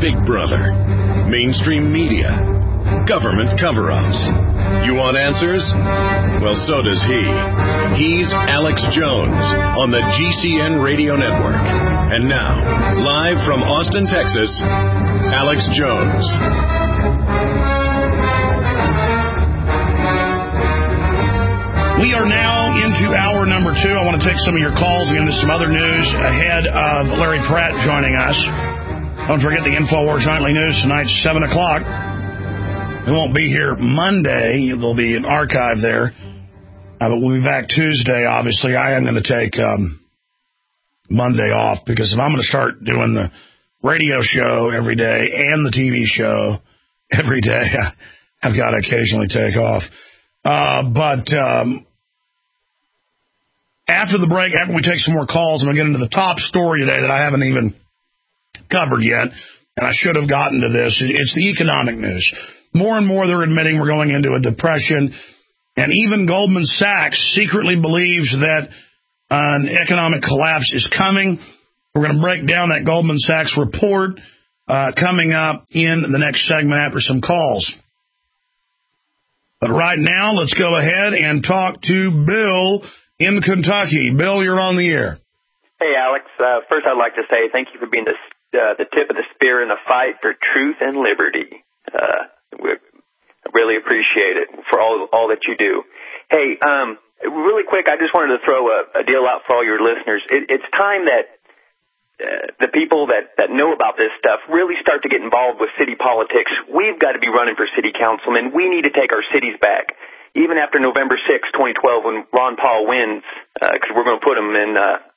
Big Brother, mainstream media, government cover-ups. You want answers? Well, so does he. He's Alex Jones on the GCN Radio Network. And now, live from Austin, Texas, Alex Jones. We are now into hour number 2. I want to take some of your calls and get into some other news ahead of Larry Pratt joining us. Don't forget the InfoWars Nightly News tonight, 7 o'clock. We won't be here Monday. There'll be an archive there. But we'll be back Tuesday, obviously. I am going to take Monday off because if I'm going to start doing the radio show every day and the TV show every day, I've got to occasionally take off. After the break, after we take some more calls, I'm going to get into the top story today that I haven't even covered yet, and I should have gotten to this. It's the economic news. More and more they're admitting we're going into a depression, and even Goldman Sachs secretly believes that an economic collapse is coming. We're going to break down that Goldman Sachs report coming up in the next segment after some calls. But right now, let's go ahead and talk to Bill in Kentucky. Bill, you're on the air. Hey, Alex. First, I'd like to say thank you for being the tip of the spear in the fight for truth and liberty. We really appreciate it for all that you do. Hey, really quick, I just wanted to throw a deal out for all your listeners. It's time that the people that know about this stuff really start to get involved with city politics. We've got to be running for city councilmen. We need to take our cities back. Even after November 6, 2012, when Ron Paul wins, because we're going to put him in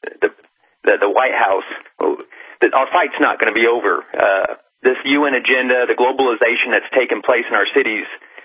the White House, our fight's not going to be over. This UN agenda, the globalization that's taken place in our cities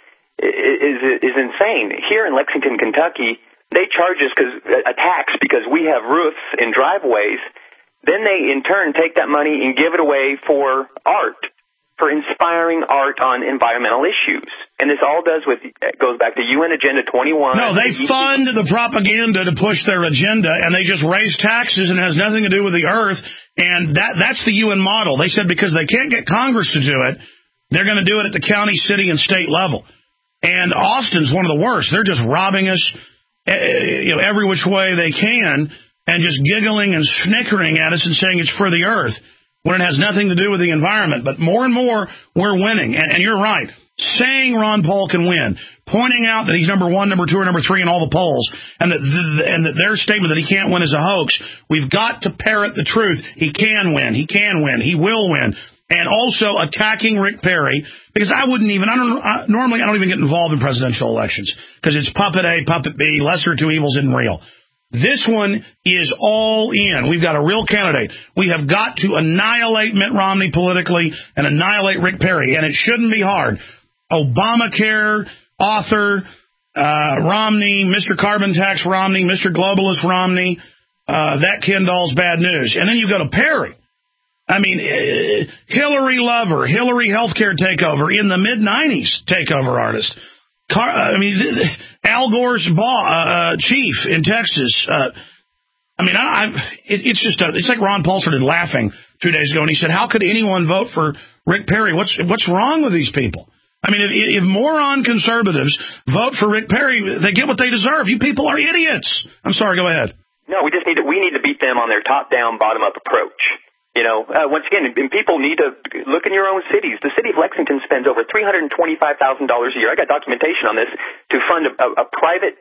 is insane. Here in Lexington, Kentucky, they charge us a tax because we have roofs in driveways. Then they, in turn, take that money and give it away for art, for inspiring art on environmental issues. And this all goes back to UN Agenda 21. No, they fund the propaganda to push their agenda, and they just raise taxes and it has nothing to do with the earth. And that's the UN model. They said because they can't get Congress to do it, they're going to do it at the county, city, and state level. And Austin's one of the worst. They're just robbing us every which way they can and just giggling and snickering at us and saying it's for the earth when it has nothing to do with the environment. But more and more, we're winning. And you're right. Saying Ron Paul can win, pointing out that he's number 1, number 2, or number 3 in all the polls, and that their statement that he can't win is a hoax. We've got to parrot the truth. He can win. He can win. He will win. And also attacking Rick Perry, because normally I don't even get involved in presidential elections, because it's puppet A, puppet B, lesser of two evils isn't real. This one is all in. We've got a real candidate. We have got to annihilate Mitt Romney politically and annihilate Rick Perry, and it shouldn't be hard. Obamacare, author, Romney, Mr. Carbon Tax Romney, Mr. Globalist Romney, that Ken Doll's bad news. And then you go to Perry. I mean, Hillary lover, Hillary healthcare takeover in the mid-90s takeover artist. Al Gore's chief in Texas. It's like Ron Paul started laughing 2 days ago, and he said, how could anyone vote for Rick Perry? What's wrong with these people? I mean, if moron conservatives vote for Rick Perry, they get what they deserve. You people are idiots. I'm sorry, go ahead. No, we need to beat them on their top-down, bottom-up approach. Once again, people need to look in your own cities. The city of Lexington spends over $325,000 a year. I got documentation on this to fund a private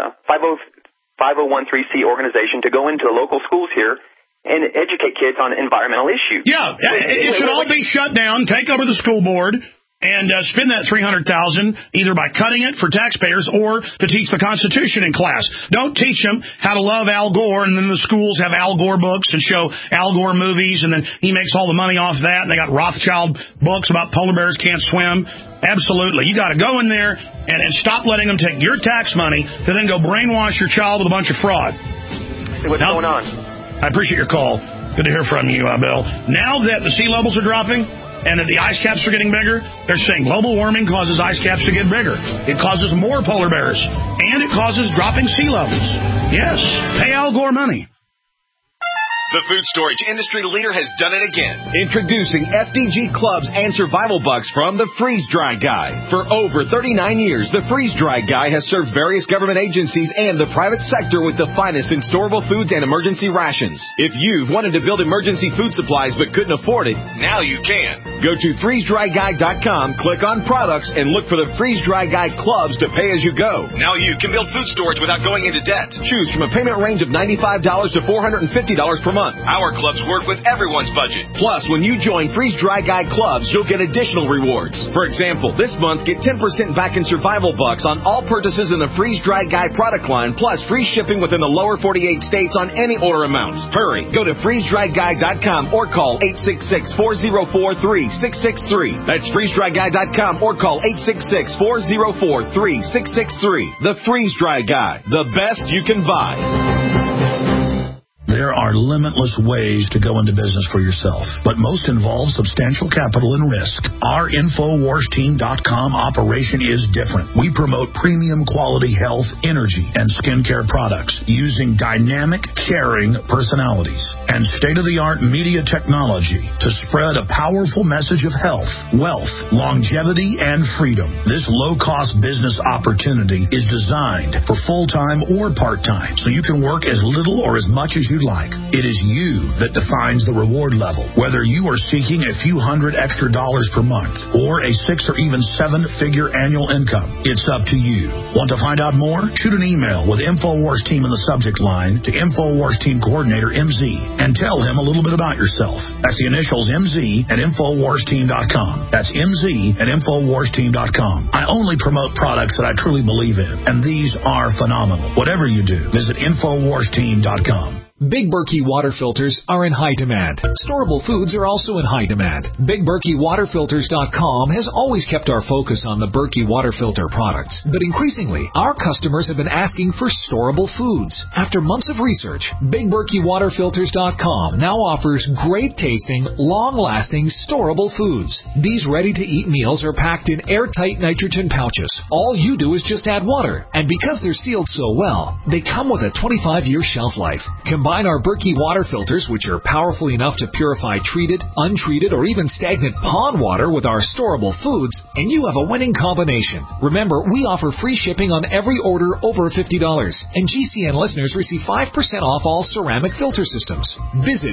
5013C organization to go into local schools here and educate kids on environmental issues. Yeah, it should all be shut down, take over the school board, and spend that $300,000 either by cutting it for taxpayers or to teach the Constitution in class. Don't teach them how to love Al Gore, and then the schools have Al Gore books and show Al Gore movies, and then he makes all the money off that, and they got Rothschild books about polar bears can't swim. Absolutely. You got to go in there and stop letting them take your tax money to then go brainwash your child with a bunch of fraud. See what's going on. I appreciate your call. Good to hear from you, Bill. Now that the sea levels are dropping, and that the ice caps are getting bigger, they're saying global warming causes ice caps to get bigger. It causes more polar bears. And it causes dropping sea levels. Yes, pay Al Gore money. The food storage industry leader has done it again. Introducing FDG Clubs and Survival Bucks from the Freeze Dry Guy. For over 39 years, the Freeze Dry Guy has served various government agencies and the private sector with the finest in storable foods and emergency rations. If you wanted to build emergency food supplies but couldn't afford it, now you can. Go to freezedryguy.com, click on products, and look for the Freeze Dry Guy Clubs to pay as you go. Now you can build food storage without going into debt. Choose from a payment range of $95 to $450 per month. Our clubs work with everyone's budget. Plus, when you join Freeze Dry Guy Clubs, you'll get additional rewards. For example, this month, get 10% back in Survival Bucks on all purchases in the Freeze Dry Guy product line, plus free shipping within the lower 48 states on any order amounts. Hurry, go to freezedryguy.com or call 866-404-3663. That's freezedryguy.com or call 866-404-3663. The Freeze Dry Guy, the best you can buy. There are limitless ways to go into business for yourself, but most involve substantial capital and risk. Our InfoWarsTeam.com operation is different. We promote premium quality health, energy, and skincare products using dynamic, caring personalities and state-of-the-art media technology to spread a powerful message of health, wealth, longevity, and freedom. This low-cost business opportunity is designed for full-time or part-time, so you can work as little or as much as you'd like. It is you that defines the reward level, whether you are seeking a few $100 extra per month or a 6 or even 7-figure annual income. It's up to you. Want to find out more? Shoot an email with InfoWars Team in the subject line to InfoWars Team Coordinator MZ and tell him a little bit about yourself. That's the initials MZ at InfoWarsTeam.com. That's MZ at InfoWarsTeam.com. I only promote products that I truly believe in, and these are phenomenal. Whatever you do, visit InfoWarsTeam.com. Big Berkey water filters are in high demand. Storable foods are also in high demand. BigBerkeyWaterFilters.com has always kept our focus on the Berkey water filter products, but increasingly, our customers have been asking for storable foods. After months of research, BigBerkeyWaterFilters.com now offers great-tasting, long-lasting, storable foods. These ready-to-eat meals are packed in airtight nitrogen pouches. All you do is just add water, and because they're sealed so well, they come with a 25-year shelf life. Combine our Berkey water filters, which are powerful enough to purify treated, untreated, or even stagnant pond water with our storable foods, and you have a winning combination. Remember, we offer free shipping on every order over $50, and GCN listeners receive 5% off all ceramic filter systems. Visit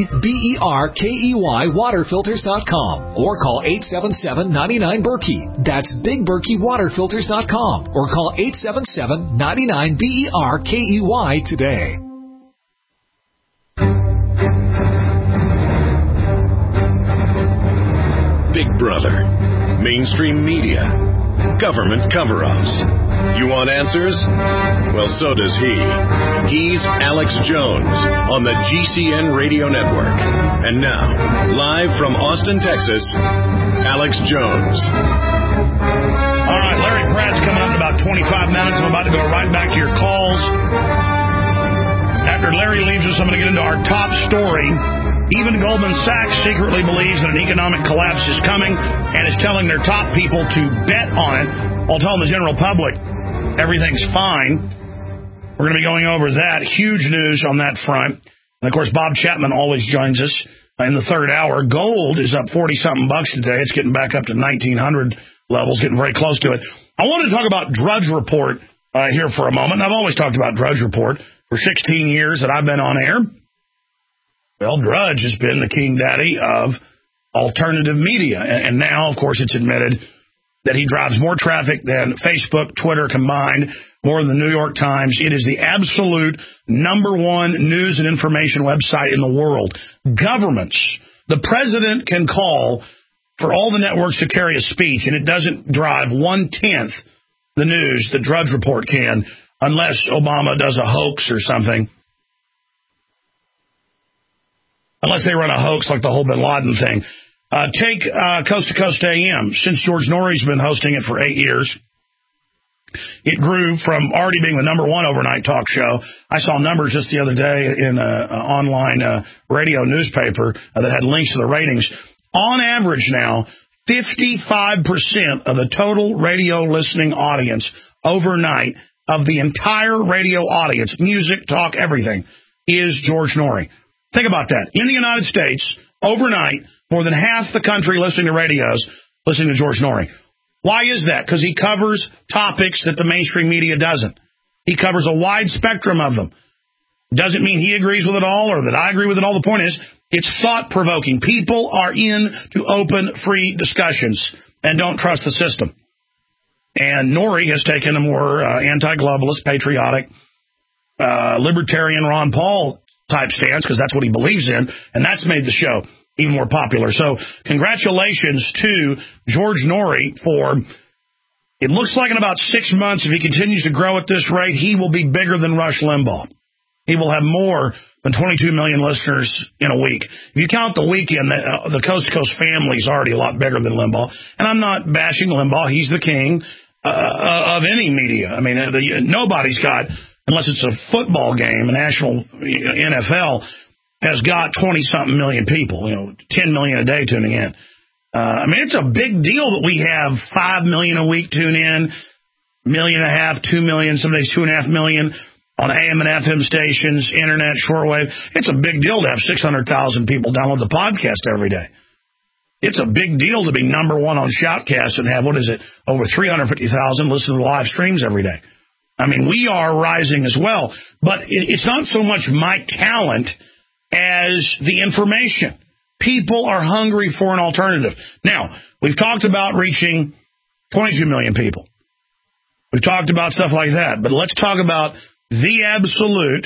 BigBerkeyWaterFilters.com or call 877-99-BERKEY. That's BigBerkeyWaterFilters.com or call 877-99-BERKEY today. Big Brother, mainstream media, government cover-ups. You want answers? Well, so does he. He's Alex Jones on the GCN Radio Network. And now, live from Austin, Texas, Alex Jones. All right, Larry Pratt's coming up in about 25 minutes. I'm about to go right back to your calls. After Larry leaves us, I'm going to get into our top story. Even Goldman Sachs secretly believes that an economic collapse is coming and is telling their top people to bet on it while telling the general public everything's fine. We're going to be going over that. Huge news on that front. And, of course, Bob Chapman always joins us in the third hour. Gold is up 40-something bucks today. It's getting back up to 1,900 levels, getting very close to it. I wanted to talk about Drudge Report here for a moment. I've always talked about Drudge Report for 16 years that I've been on air. Well, Drudge has been the king daddy of alternative media. And now, of course, it's admitted that he drives more traffic than Facebook, Twitter combined, more than the New York Times. It is the absolute #1 news and information website in the world. Governments, the president can call for all the networks to carry a speech, and it doesn't drive 1/10 the news the Drudge Report can, unless Obama does a hoax or something. Unless they run a hoax like the whole Bin Laden thing. Take Coast to Coast AM. Since George Norrie's been hosting it for 8 years, it grew from already being the #1 overnight talk show. I saw numbers just the other day in an online radio newspaper that had links to the ratings. On average now, 55% of the total radio listening audience overnight of the entire radio audience, music, talk, everything, is George Norrie. Think about that. In the United States, overnight, more than half the country listening to radios, listening to George Noory. Why is that? Because he covers topics that the mainstream media doesn't. He covers a wide spectrum of them. Doesn't mean he agrees with it all or that I agree with it all. The point is, it's thought-provoking. People are into open, free discussions and don't trust the system. And Noory has taken a more anti-globalist, patriotic, libertarian Ron Paul type stance, because that's what he believes in, and that's made the show even more popular. So congratulations to George Noory for, it looks like in about 6 months, if he continues to grow at this rate, he will be bigger than Rush Limbaugh. He will have more than 22 million listeners in a week. If you count the weekend, the Coast to Coast family is already a lot bigger than Limbaugh. And I'm not bashing Limbaugh. He's the king of any media. I mean, nobody's got, unless it's a football game, a national NFL, has got 20-something million people, 10 million a day tuning in. I mean, it's a big deal that we have 5 million a week tune in, 1.5 million, 2 million, some days 2.5 million on AM and FM stations, internet, shortwave. It's a big deal to have 600,000 people download the podcast every day. It's a big deal to be number one on Shoutcast and have, over 350,000 listen to the live streams every day. I mean, we are rising as well. But it's not so much my talent as the information. People are hungry for an alternative. Now, we've talked about reaching 22 million people. We've talked about stuff like that. But let's talk about the absolute.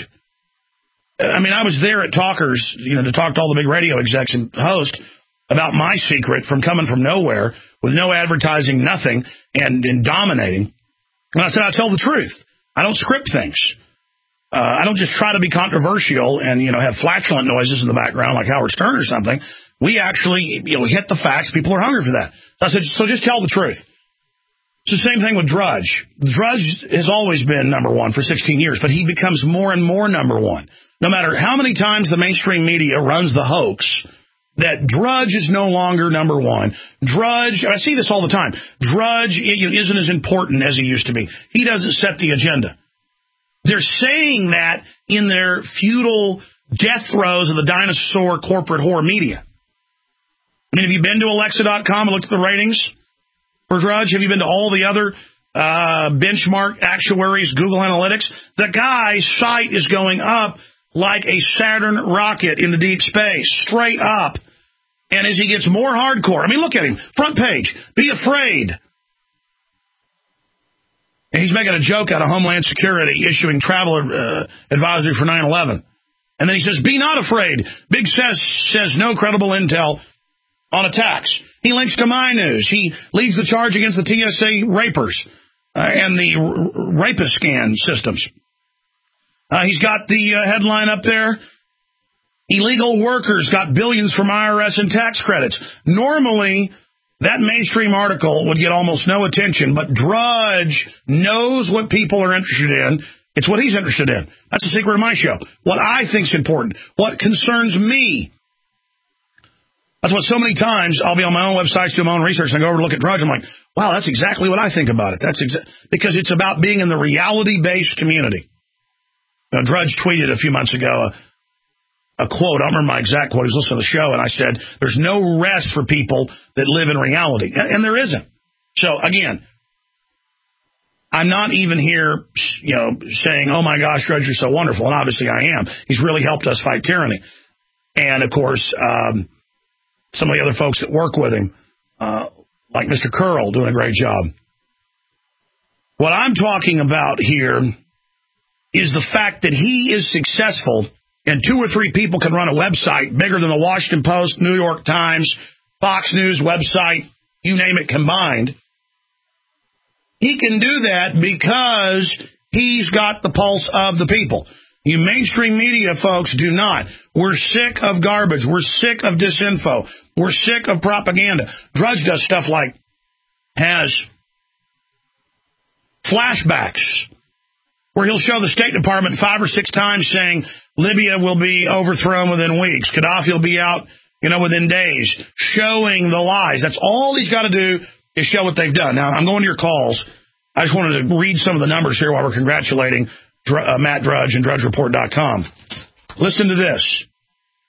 I mean, I was there at Talkers, to talk to all the big radio execs and hosts about my secret from coming from nowhere with no advertising, nothing, and dominating. And I said, I tell the truth. I don't script things. I don't just try to be controversial and, have flatulent noises in the background like Howard Stern or something. We actually, hit the facts. People are hungry for that. So I said, so just tell the truth. It's the same thing with Drudge. Drudge has always been number one for 16 years, but he becomes more and more number one. No matter how many times the mainstream media runs the hoax that Drudge is no longer number one. Drudge, I see this all the time. Drudge isn't as important as he used to be. He doesn't set the agenda. They're saying that in their feudal death throes of the dinosaur corporate whore media. I mean, have you been to Alexa.com and looked at the ratings for Drudge? Have you been to all the other benchmark actuaries, Google Analytics? The guy's site is going up like a Saturn rocket in the deep space, straight up. And as he gets more hardcore, I mean, look at him, front page, be afraid. And he's making a joke out of Homeland Security issuing travel advisory for 9/11. And then he says, be not afraid. Big says no credible intel on attacks. He links to My News. He leads the charge against the TSA rapers and the rapist scan systems. He's got the headline up there. Illegal workers got billions from IRS and tax credits. Normally, that mainstream article would get almost no attention, but Drudge knows what people are interested in. It's what he's interested in. That's the secret of my show. What I think's important. What concerns me. That's what so many times I'll be on my own websites, do my own research, and I go over to look at Drudge. I'm like, wow, that's exactly what I think about it. Because it's about being in the reality-based community. Now, Drudge tweeted a few months ago a quote. I don't remember my exact quote. He was listening to the show, and I said, there's no rest for people that live in reality. And there isn't. So, again, I'm not even here, saying, oh, my gosh, Drudge, you're so wonderful. And obviously I am. He's really helped us fight tyranny. And, of course, some of the other folks that work with him, like Mr. Curl, doing a great job. What I'm talking about here is the fact that he is successful and 2 or 3 people can run a website bigger than the Washington Post, New York Times, Fox News website, you name it combined. He can do that because he's got the pulse of the people. You mainstream media folks do not. We're sick of garbage. We're sick of disinfo. We're sick of propaganda. Drudge does stuff like has flashbacks where he'll show the State Department 5 or 6 times saying Libya will be overthrown within weeks. Gaddafi will be out, within days, showing the lies. That's all he's got to do is show what they've done. Now, I'm going to your calls. I just wanted to read some of the numbers here while we're congratulating Matt Drudge and DrudgeReport.com. Listen to this.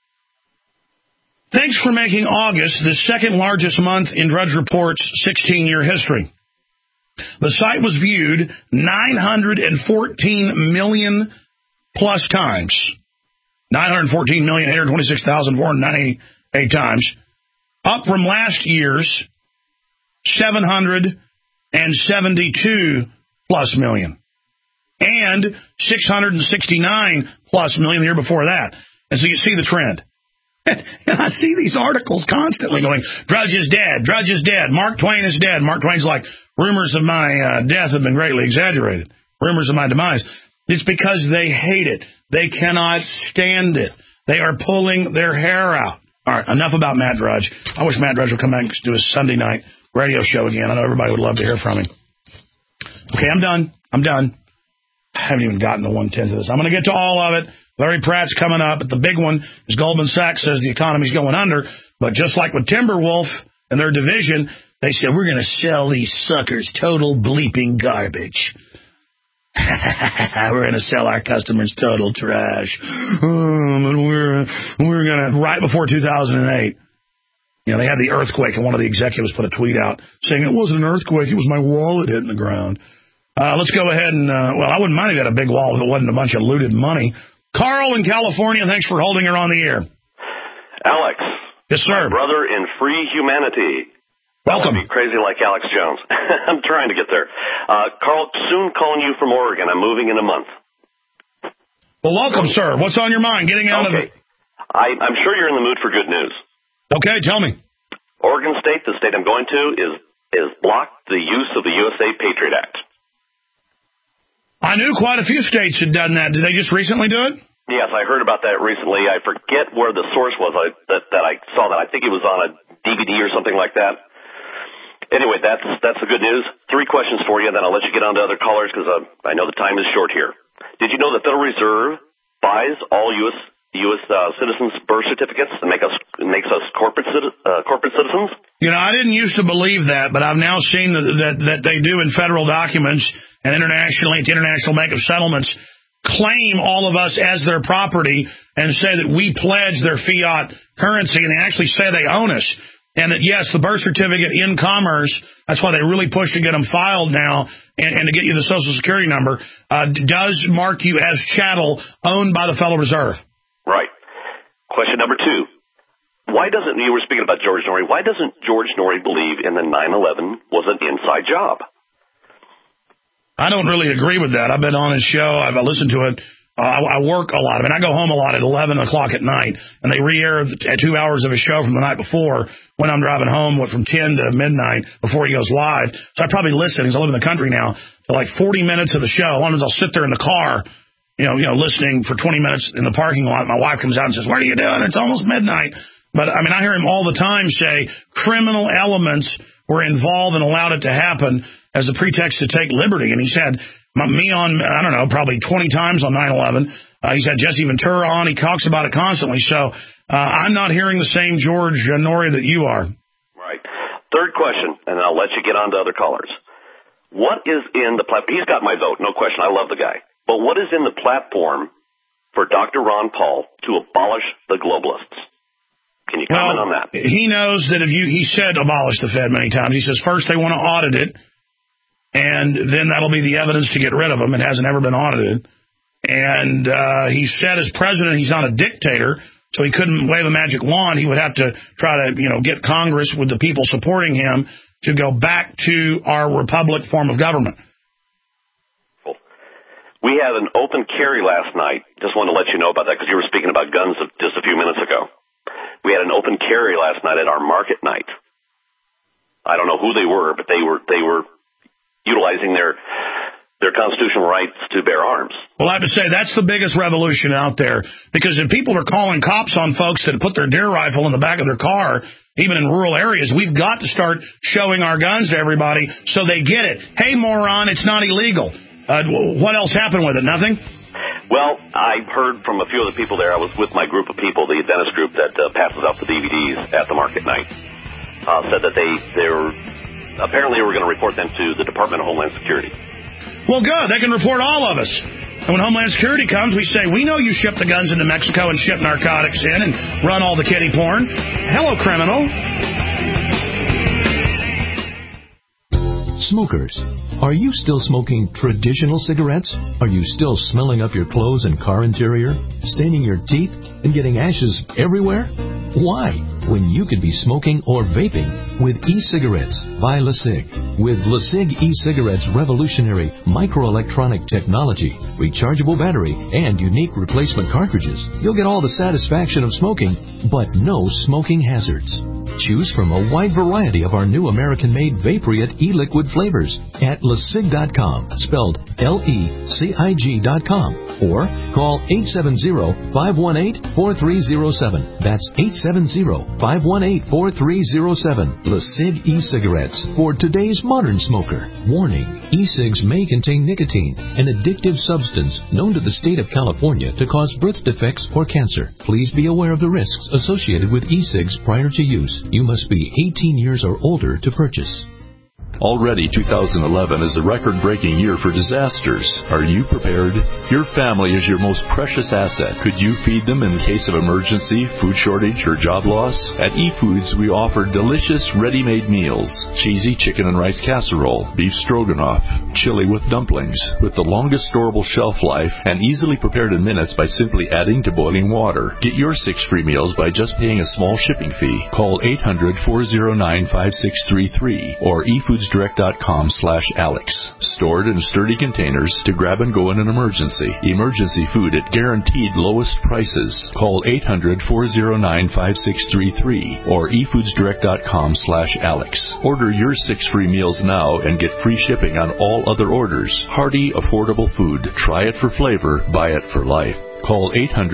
Thanks for making August the second largest month in Drudge Report's 16-year history. The site was viewed 914 million plus times. 914,826,498 times. Up from last year's 772 plus million. And 669 plus million the year before that. And so you see the trend. And I see these articles constantly going, Drudge is dead, Drudge is dead, Mark Twain is dead. Mark Twain's like, rumors of my death have been greatly exaggerated. Rumors of my demise. It's because they hate it. They cannot stand it. They are pulling their hair out. All right, enough about Matt Drudge. I wish Matt Drudge would come back and do his Sunday night radio show again. I know everybody would love to hear from him. Okay, I'm done. I haven't even gotten to 1/10 of this. I'm going to get to all of it. Larry Pratt's coming up, but the big one is Goldman Sachs says the economy's going under. But just like with Timberwolf and their division, they said, we're going to sell these suckers total bleeping garbage. We're going to sell our customers total trash. But we're going to, right before 2008, they had the earthquake, and one of the executives put a tweet out saying it wasn't an earthquake, it was my wallet hitting the ground. Let's go ahead and, I wouldn't mind if you had a big wall if it wasn't a bunch of looted money. Carl in California, thanks for holding her on the air. Alex. Yes, sir. My brother in free humanity. Welcome. Be crazy like Alex Jones. I'm trying to get there. Carl, soon calling you from Oregon. I'm moving in a month. Well, welcome, sir. What's on your mind? Getting out of it? I'm sure you're in the mood for good news. Okay, tell me. Oregon State, the state I'm going to, is blocked the use of the USA Patriot Act. I knew quite a few states had done that. Did they just recently do it? Yes, I heard about that recently. I forget where the source was that I saw that. I think it was on a DVD or something like that. Anyway, that's the good news. 3 questions for you, then I'll let you get on to other callers because I know the time is short here. Did you know the Federal Reserve buys all U.S. citizens' birth certificates and makes us corporate citizens? I didn't used to believe that, but I've now seen that they do in federal documents and internationally at the International Bank of Settlements claim all of us as their property and say that we pledge their fiat currency, and they actually say they own us. And that, yes, the birth certificate in commerce, that's why they really push to get them filed now and to get you the Social Security number, does mark you as chattel owned by the Federal Reserve. Right. Question number 2. You were speaking about George Norrie. Why doesn't George Norrie believe in the 9/11 was an inside job? I don't really agree with that. I've been on his show. I've listened to it. I work a lot. I go home a lot at 11 o'clock at night, and they re-air 2 hours of his show from the night before when I'm driving home from 10 to midnight before he goes live. So I probably listen, because I live in the country now, to like 40 minutes of the show. Sometimes I'll sit there in the car, listening for 20 minutes in the parking lot. My wife comes out and says, what are you doing? It's almost midnight. But, I hear him all the time say criminal elements were involved and allowed it to happen as a pretext to take liberty. And he's had me on, probably 20 times on 9/11. He's had Jesse Ventura on. He talks about it constantly. So I'm not hearing the same George Norrie that you are. Right. 3rd question, and I'll let you get on to other callers. What is in the platform? He's got my vote, no question. I love the guy. But what is in the platform for Dr. Ron Paul to abolish the globalists? Can you comment on that? He knows that he said abolish the Fed many times. He says first they want to audit it, and then that'll be the evidence to get rid of them. It hasn't ever been audited. And he said as president he's not a dictator, so he couldn't wave a magic wand. He would have to try to get Congress with the people supporting him to go back to our republic form of government. We had an open carry last night. Just wanted to let you know about that because you were speaking about guns just a few minutes ago. We had an open carry last night at our market night. I don't know who they were, but they were utilizing their constitutional rights to bear arms. Well, I have to say, that's the biggest revolution out there, because if people are calling cops on folks that put their deer rifle in the back of their car, even in rural areas, we've got to start showing our guns to everybody so they get it. Hey, moron, it's not illegal. What else happened with it? Nothing? Well, I heard from a few of the people there. I was with my group of people, the Adventist group that passes out the DVDs at the market night, said that they were apparently going to report them to the Department of Homeland Security. Well, good. They can report all of us. And when Homeland Security comes, we say, we know you ship the guns into Mexico and ship narcotics in and run all the kiddie porn. Hello, criminal. Smokers, are you still smoking traditional cigarettes? Are you still smelling up your clothes and car interior, staining your teeth, and getting ashes everywhere? Why, when you could be smoking or vaping with e-cigarettes by LeSig? With LeSig e-cigarettes' revolutionary microelectronic technology, rechargeable battery, and unique replacement cartridges, you'll get all the satisfaction of smoking, but no smoking hazards. Choose from a wide variety of our new American-made Vaporite e-liquid flavors at LeSig.com, spelled LECIG.com, or call 870-518-4307. That's 870-518-4307. LeSig e-cigarettes for today's modern smoker. Warning, e-cigs may contain nicotine, an addictive substance known to the state of California to cause birth defects or cancer. Please be aware of the risks associated with e-cigs prior to use. You must be 18 years or older to purchase. Already 2011 is a record-breaking year for disasters. Are you prepared? Your family is your most precious asset. Could you feed them in case of emergency, food shortage, or job loss? At eFoods, we offer delicious ready-made meals. Cheesy chicken and rice casserole, beef stroganoff, chili with dumplings, with the longest storable shelf life and easily prepared in minutes by simply adding to boiling water. Get your 6 free meals by just paying a small shipping fee. Call 800-409-5633 or eFoodsDirect.com/Alex. Stored in sturdy containers to grab and go in an emergency. Emergency food at guaranteed lowest prices. Call 800-409-5633 or eFoodsDirect.com/Alex. Order your 6 free meals now and get free shipping on all other orders. Hearty, affordable food. Try it for flavor. Buy it for life. Call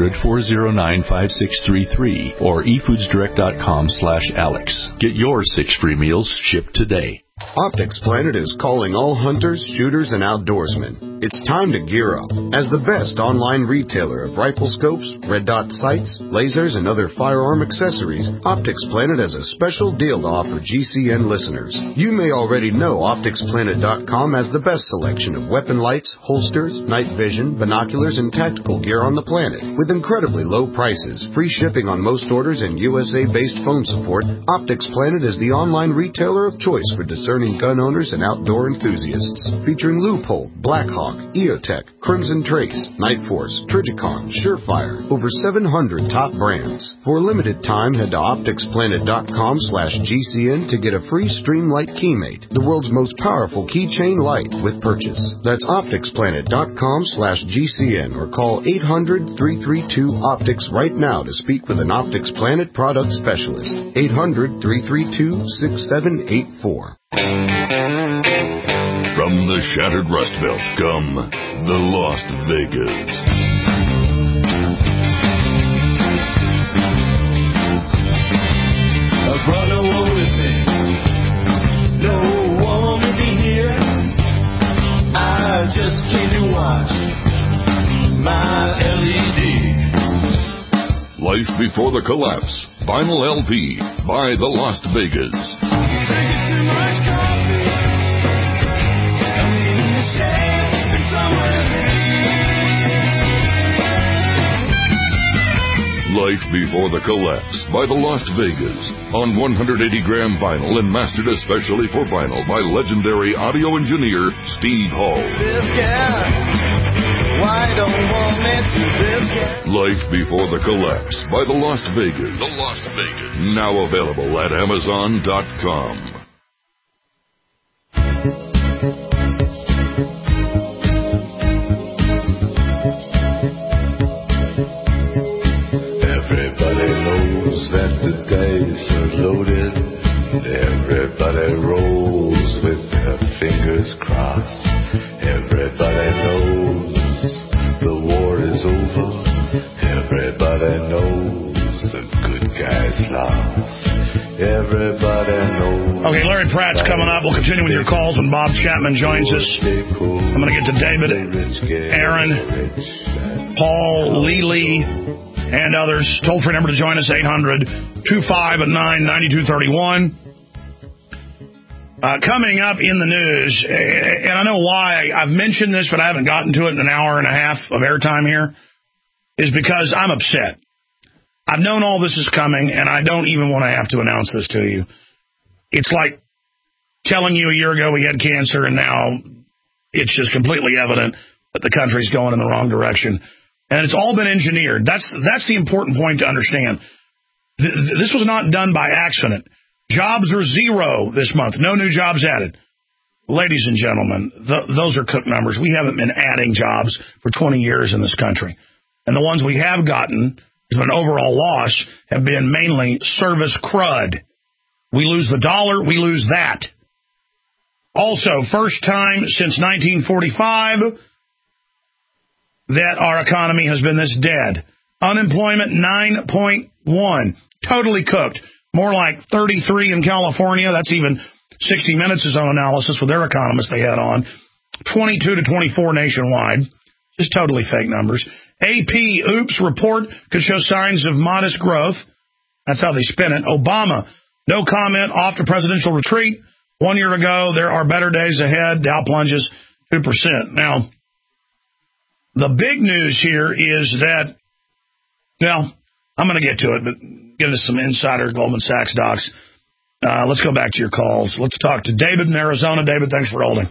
800-409-5633 or eFoodsDirect.com/Alex. Get your 6 free meals shipped today. Optics Planet is calling all hunters, shooters, and outdoorsmen. It's time to gear up. As the best online retailer of rifle scopes, red dot sights, lasers, and other firearm accessories, Optics Planet has a special deal to offer GCN listeners. You may already know OpticsPlanet.com has the best selection of weapon lights, holsters, night vision, binoculars, and tactical gear on the planet. With incredibly low prices, free shipping on most orders, and USA-based phone support, Optics Planet is the online retailer of choice for discerning gun owners and outdoor enthusiasts. Featuring Loophole, Blackhawk, EOTech, Crimson Trace, Night Force, Trijicon, Surefire, over 700 top brands. For a limited time, head to OpticsPlanet.com/GCN to get a free Streamlight Keymate, the world's most powerful keychain light with purchase. That's OpticsPlanet.com/GCN or call 800-332-OPTICS right now to speak with an Optics Planet product specialist. 800-332-6784. From the shattered Rust Belt come the Las Vegas. I brought no one with me. No one to be here. I just came to watch my LED. Life Before the Collapse. Vinyl LP by the Las Vegas. Drinking too much coffee. I'm eating the shade and somewhere Life Before the Collapse by the Las Vegas on 180-gram vinyl and mastered especially for vinyl by legendary audio engineer Steve Hall. This guy, why don't want me to this guy? Life Before the Collapse by the Las Vegas. The Las Vegas. Now available at Amazon.com. Everybody knows that the dice are loaded. Everybody rolls with their fingers crossed. Everybody knows the war is over. Everybody knows the good guys lost. Everybody knows. Okay, Larry Pratt's coming up. We'll continue with your calls when Bob Chapman joins us. I'm going to get to David, Aaron, Paul, Lily, and others. Toll-free number to join us, 800-259-9231. Coming up in the news, and I know why I've mentioned this, but I haven't gotten to it in an hour and a half of airtime here, is because I'm upset. I've known all this is coming, and I don't even want to have to announce this to you. It's like telling you a year ago we had cancer, and now it's just completely evident that the country's going in the wrong direction. And it's all been engineered. That's the important point to understand. This was not done by accident. Jobs are zero this month. No new jobs added. Ladies and gentlemen, those are cook numbers. We haven't been adding jobs for 20 years in this country. And the ones we have gotten, as an overall loss, have been mainly service crud. We lose the dollar, we lose that. Also, first time since 1945 that our economy has been this dead. Unemployment 9.1. Totally cooked. More like 33 in California. That's even 60 Minutes' own analysis with their economists they had on. 22 to 24 nationwide. Just totally fake numbers. AP, oops, report could show signs of modest growth. That's how they spin it. Obama, no comment, off to presidential retreat. 1 year ago, there are better days ahead. Dow plunges 2%. Now, the big news here is that, well, I'm going to get to it, but give us some insider Goldman Sachs docs. Let's go back to your calls. Let's talk to David in Arizona. David, thanks for holding.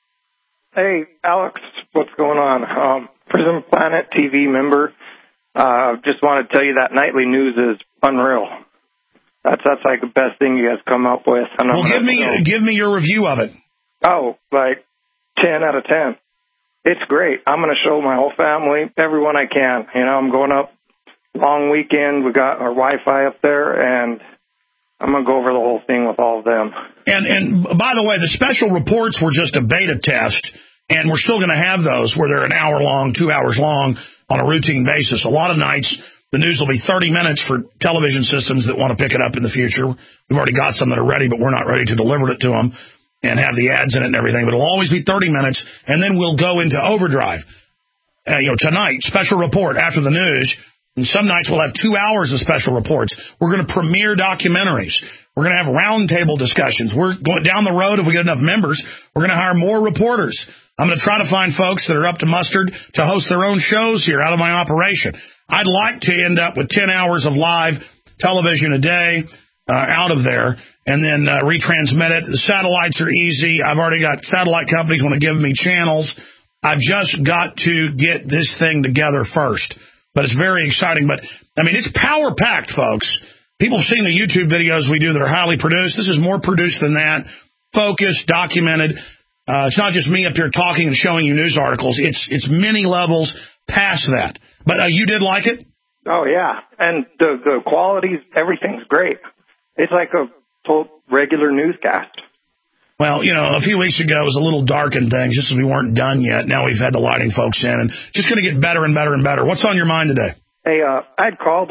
Hey, Alex, what's going on? Prison Planet TV member. Just want to tell you that nightly news is unreal. That's like the best thing you guys come up with. Well, give me your review of it. Oh, like 10 out of 10. It's great. I'm going to show my whole family, everyone I can. You know, I'm going up long weekend. We got our Wi-Fi up there, and I'm going to go over the whole thing with all of them. And by the way, the special reports were just a beta test, and we're still going to have those where they're an hour long, 2 hours long on a routine basis. A lot of nights, the news will be 30 minutes for television systems that want to pick it up in the future. We've already got some that are ready, but we're not ready to deliver it to them and have the ads in it and everything. But it'll always be 30 minutes, and then we'll go into overdrive. Tonight, special report after the news. And some nights we'll have 2 hours of special reports. We're going to premiere documentaries. We're going to have roundtable discussions. We're going down the road, if we get enough members, we're going to hire more reporters. I'm going to try to find folks that are up to mustard to host their own shows here out of my operation. I'd like to end up with 10 hours of live television a day out of there and then retransmit it. The satellites are easy. I've already got satellite companies want to give me channels. I've just got to get this thing together first. But it's very exciting. But, I mean, it's power-packed, folks. People have seen the YouTube videos we do that are highly produced. This is more produced than that, focused, documented. It's not just me up here talking and showing you news articles. It's many levels past that. But you did like it? Oh, yeah. And the quality, everything's great. It's like a regular newscast. Well, a few weeks ago it was a little dark and things, just as we weren't done yet. Now we've had the lighting folks in, and just going to get better and better and better. What's on your mind today? Hey, I'd called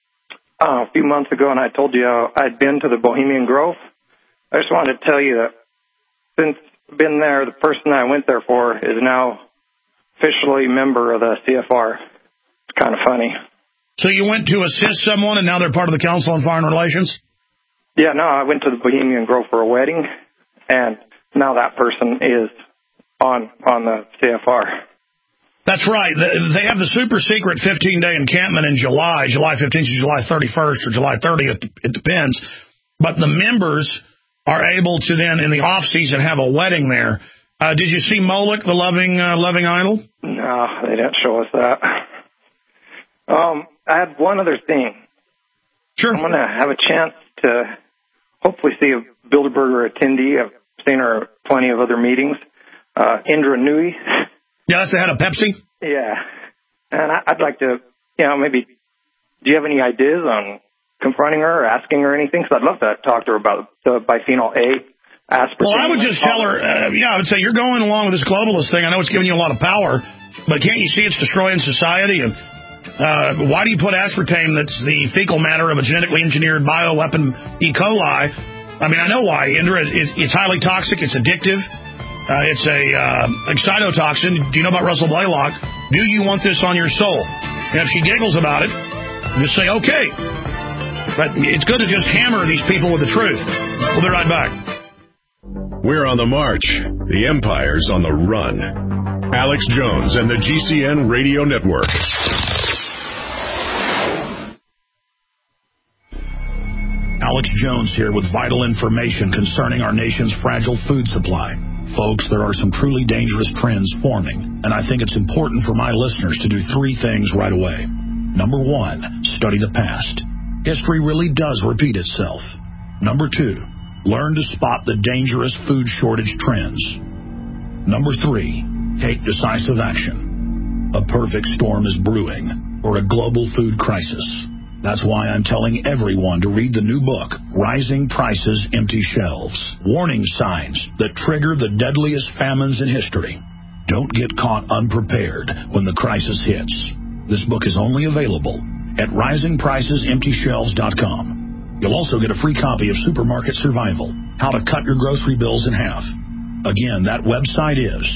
a few months ago, and I told you I'd been to the Bohemian Grove. I just wanted to tell you that since I've been there, the person I went there for is now officially a member of the CFR. It's kind of funny. So you went to assist someone, and now they're part of the Council on Foreign Relations? Yeah, no, I went to the Bohemian Grove for a wedding. And now that person is on the CFR. That's right. They have the super secret 15-day encampment in July 15th to July 31st or July 30th. It depends. But the members are able to then, in the off-season, have a wedding there. Did you see Moloch, the loving idol? No, they didn't show us that. I had one other thing. Sure. I'm going to have a chance to hopefully see a Bilderberger attendee. I've seen her at plenty of other meetings. Indra Nooyi. Yeah, that's the head of Pepsi? Yeah. And I'd like to, maybe, do you have any ideas on confronting her or asking her anything? Because I'd love to talk to her about the bisphenol A aspartame. Well, I would just tell her, I would say, you're going along with this globalist thing. I know it's giving you a lot of power, but can't you see it's destroying society? And why do you put aspartame, that's the fecal matter of a genetically engineered bioweapon E. coli? I mean, I know why. Indra, it's highly toxic. It's addictive. It's a excitotoxin. Do you know about Russell Blaylock? Do you want this on your soul? And if she giggles about it, just say, okay. But it's good to just hammer these people with the truth. We'll be right back. We're on the march. The empire's on the run. Alex Jones and the GCN Radio Network. Alex Jones here with vital information concerning our nation's fragile food supply. Folks, there are some truly dangerous trends forming, and I think it's important for my listeners to do three things right away. Number one, study the past. History really does repeat itself. Number two, learn to spot the dangerous food shortage trends. Number three, take decisive action. A perfect storm is brewing for a global food crisis. That's why I'm telling everyone to read the new book, Rising Prices, Empty Shelves. Warning signs that trigger the deadliest famines in history. Don't get caught unprepared when the crisis hits. This book is only available at risingpricesemptyshelves.com. You'll also get a free copy of Supermarket Survival, How to Cut Your Grocery Bills in Half. Again, that website is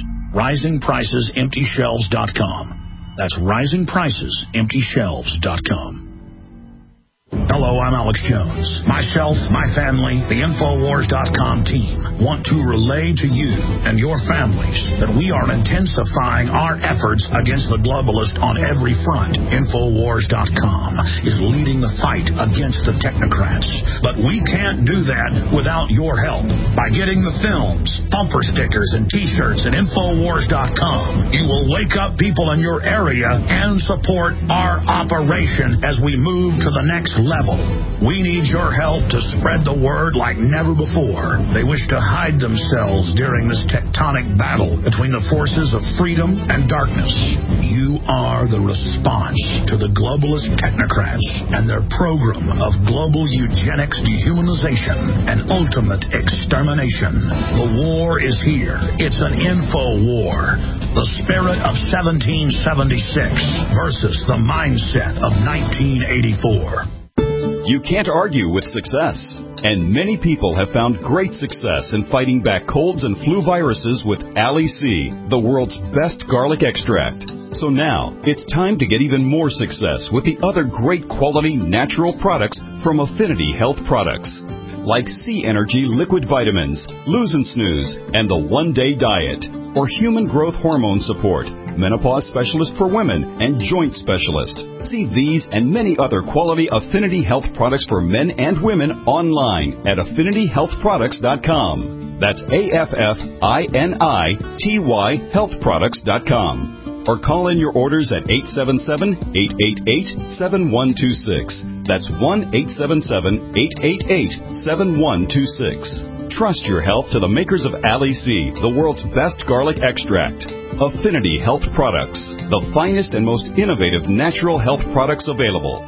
risingpricesemptyshelves.com. That's risingpricesemptyshelves.com. Hello, I'm Alex Jones. Myself, my family, the Infowars.com team want to relay to you and your families that we are intensifying our efforts against the globalist on every front. Infowars.com is leading the fight against the technocrats. But we can't do that without your help. By getting the films, bumper stickers, and T-shirts at Infowars.com, you will wake up people in your area and support our operation as we move to the next level. We need your help to spread the word like never before. They wish to hide themselves during this tectonic battle between the forces of freedom and darkness. You are the response to the globalist technocrats and their program of global eugenics, dehumanization, and ultimate extermination. The war is here. It's an info war. The spirit of 1776 versus the mindset of 1984. You can't argue with success, and many people have found great success in fighting back colds and flu viruses with Ali C, the world's best garlic extract. So now, it's time to get even more success with the other great quality natural products from Affinity Health Products, like C Energy Liquid Vitamins, Lose and Snooze, and the One Day Diet, or Human Growth Hormone Support, Menopause Specialist for Women, and Joint Specialist. See these and many other quality Affinity Health products for men and women online at AffinityHealthProducts.com. That's AFFINITY healthproducts.com. Or call in your orders at 877-888-7126. That's 1-877-888-7126. Trust your health to the makers of Ali C, the world's best garlic extract. Affinity Health Products, the finest and most innovative natural health products available.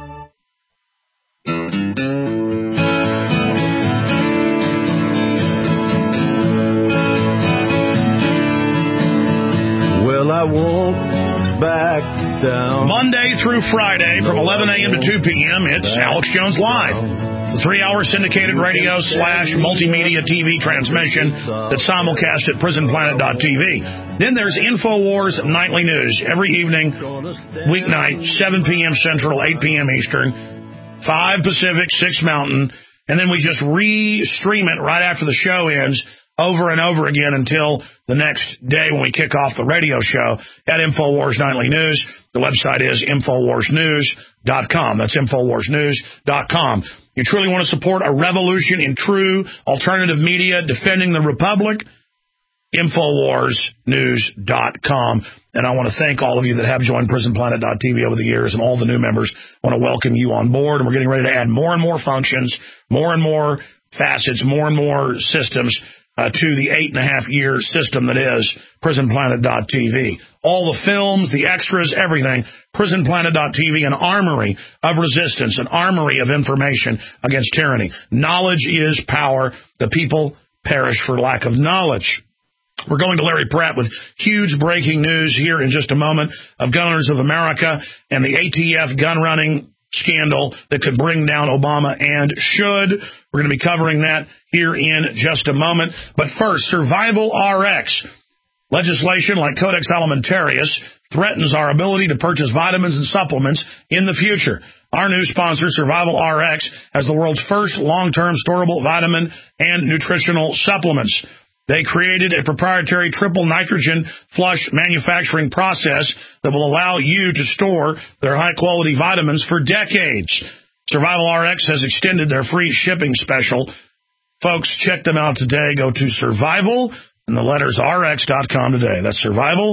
Well, I won't back down. Monday through Friday from 11 a.m. to 2 p.m., it's Alex Jones Live. The 3-hour syndicated radio / multimedia TV transmission that's simulcast at prisonplanet.tv. Then there's InfoWars Nightly News every evening, weeknight, 7 p.m. Central, 8 p.m. Eastern, 5 Pacific, 6 Mountain, and then we just re-stream it right after the show ends over and over again until the next day when we kick off the radio show at InfoWars Nightly News. The website is InfoWarsNews.com. That's InfoWarsNews.com. You truly want to support a revolution in true alternative media defending the Republic? InfoWarsNews.com. And I want to thank all of you that have joined PrisonPlanet.tv over the years, and all the new members. I want to welcome you on board, and we're getting ready to add more and more functions, more and more facets, more and more systems to the 8.5-year system that is PrisonPlanet.tv. All the films, the extras, everything, PrisonPlanet.tv, an armory of resistance, an armory of information against tyranny. Knowledge is power. The people perish for lack of knowledge. We're going to Larry Pratt with huge breaking news here in just a moment of Gunners of America and the ATF gun running scandal that could bring down Obama and should. We're going to be covering that here in just a moment. But first, Survival RX. Legislation like Codex Alimentarius threatens our ability to purchase vitamins and supplements in the future. Our new sponsor, Survival RX, has the world's first long-term storable vitamin and nutritional supplements. They created a proprietary triple nitrogen flush manufacturing process that will allow you to store their high-quality vitamins for decades. Survival RX has extended their free shipping special. Folks, check them out today. Go to survival and the letters rx.com today. That's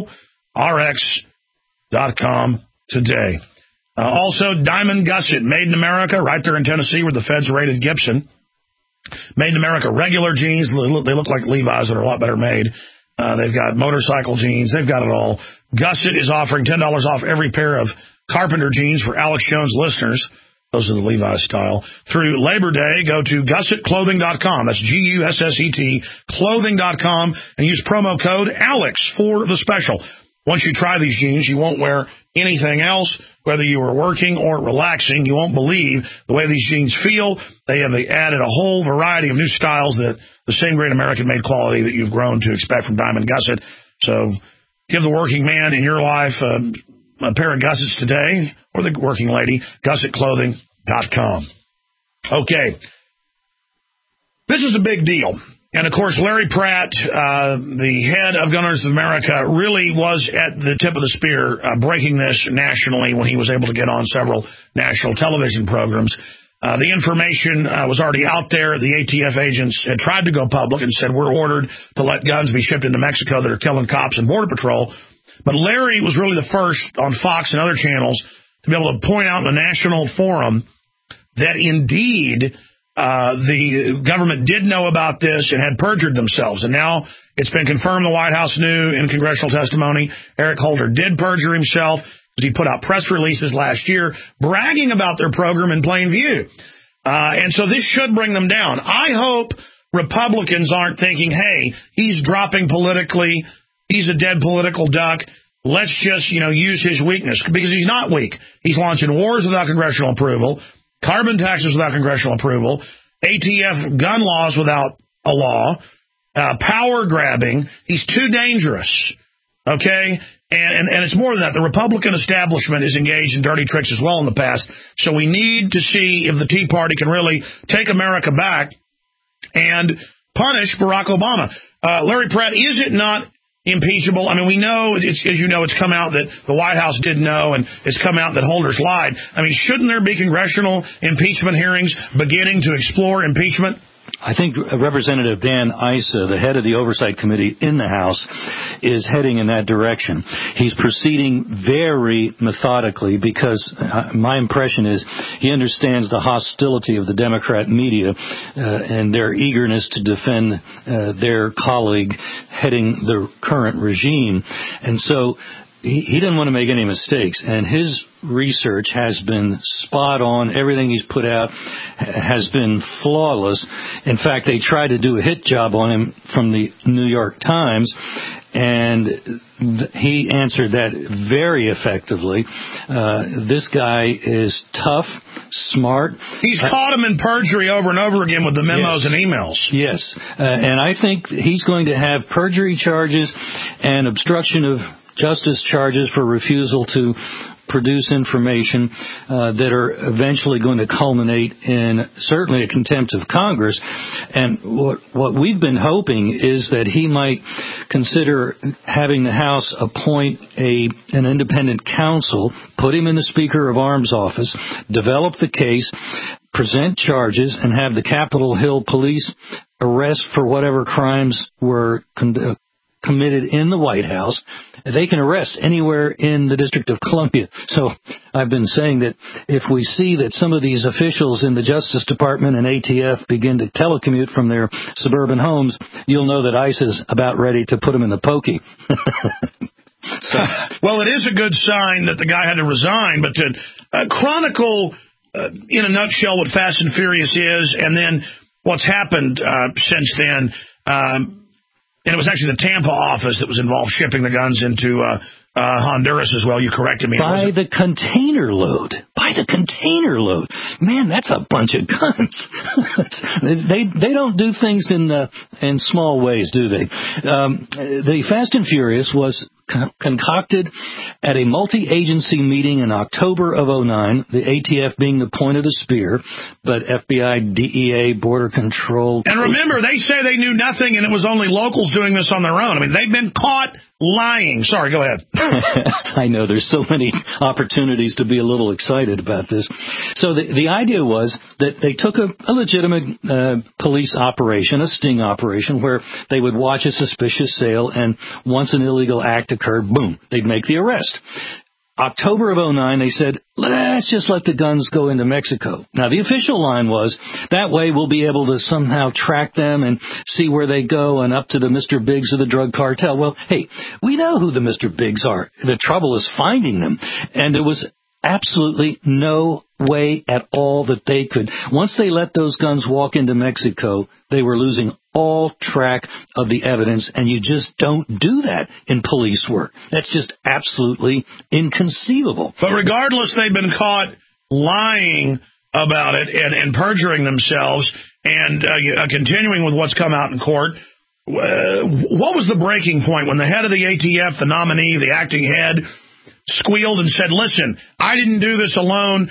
survivalrx.com today. Also, Diamond Gusset, made in America, right there in Tennessee where the feds raided Gibson. Made in America regular jeans. They look like Levi's that are a lot better made. They've got motorcycle jeans. They've got it all. Gusset is offering $10 off every pair of Carpenter jeans for Alex Jones listeners. Those are the Levi's style. Through Labor Day, go to GussetClothing.com. That's Gusset, clothing.com, and use promo code ALEX for the special. Once you try these jeans, you won't wear anything else, whether you are working or relaxing. You won't believe the way these jeans feel. They have added a whole variety of new styles that the same great American-made quality that you've grown to expect from Diamond Gusset. So give the working man in your life a pair of gussets today, or the working lady, GussetClothing.com. Okay. This is a big deal. And, of course, Larry Pratt, the head of Gun Owners of America, really was at the tip of the spear breaking this nationally when he was able to get on several national television programs. The information was already out there. The ATF agents had tried to go public and said, we're ordered to let guns be shipped into Mexico that are killing cops and Border Patrol. But Larry was really the first on Fox and other channels to be able to point out in the national forum that indeed the government did know about this and had perjured themselves. And now it's been confirmed the White House knew in congressional testimony Eric Holder did perjure himself because he put out press releases last year bragging about their program in plain view. And so this should bring them down. I hope Republicans aren't thinking, hey, he's dropping politically. He's a dead political duck. Let's just, use his weakness. Because he's not weak. He's launching wars without congressional approval, carbon taxes without congressional approval, ATF gun laws without a law, power grabbing. He's too dangerous. Okay? And it's more than that. The Republican establishment is engaged in dirty tricks as well in the past. So we need to see if the Tea Party can really take America back and punish Barack Obama. Larry Pratt, is it not impeachable? I mean, we know, as you know, it's come out that the White House did know, and it's come out that Holder's lied. I mean, shouldn't there be congressional impeachment hearings beginning to explore impeachment? I think Representative Dan Issa, the head of the Oversight Committee in the House, is heading in that direction. He's proceeding very methodically because my impression is he understands the hostility of the Democrat media and their eagerness to defend their colleague heading the current regime. And so he doesn't want to make any mistakes, and his research has been spot on. Everything he's put out has been flawless. In fact, they tried to do a hit job on him from the New York Times, and he answered that very effectively. This guy is tough, smart. He's caught him in perjury over and over again with the memos and emails. Yes, and I think he's going to have perjury charges and obstruction of justice charges for refusal to produce information that are eventually going to culminate in certainly a contempt of Congress. And what we've been hoping is that he might consider having the House appoint an independent counsel, put him in the Speaker of Arms office, develop the case, present charges, and have the Capitol Hill police arrest for whatever crimes were committed in the White House. They can arrest anywhere in the District of Columbia. So I've been saying that if we see that some of these officials in the Justice Department and ATF begin to telecommute from their suburban homes, you'll know that ICE is about ready to put them in the pokey. Well, it is a good sign that the guy had to resign, but to chronicle in a nutshell what Fast and Furious is and then what's happened since then. And it was actually the Tampa office that was involved shipping the guns into Honduras as well. You corrected me. By the container load. Man, that's a bunch of guns. They don't do things in small ways, do they? The Fast and Furious was concocted at a multi-agency meeting in October of 2009, the ATF being the point of the spear, but FBI, DEA, Border Control... And remember, they say they knew nothing and it was only locals doing this on their own. I mean, they've been caught lying. Sorry, go ahead. I know, there's so many opportunities to be a little excited about this. So the idea was that they took a legitimate police operation, a sting operation, where they would watch a suspicious sale, and once an illegal act occurred, boom, they'd make the arrest. October of 2009, they said, let's just let the guns go into Mexico. Now, the official line was, that way we'll be able to somehow track them and see where they go and up to the Mr. Biggs of the drug cartel. Well, hey, we know who the Mr. Biggs are. The trouble is finding them. And there was absolutely no way at all that they could. Once they let those guns walk into Mexico, they were losing all track of the evidence, and you just don't do that in police work. That's just absolutely inconceivable. But regardless, they've been caught lying about it and perjuring themselves and continuing with what's come out in court. What was the breaking point when the head of the ATF, the nominee, the acting head, squealed and said, listen, I didn't do this alone.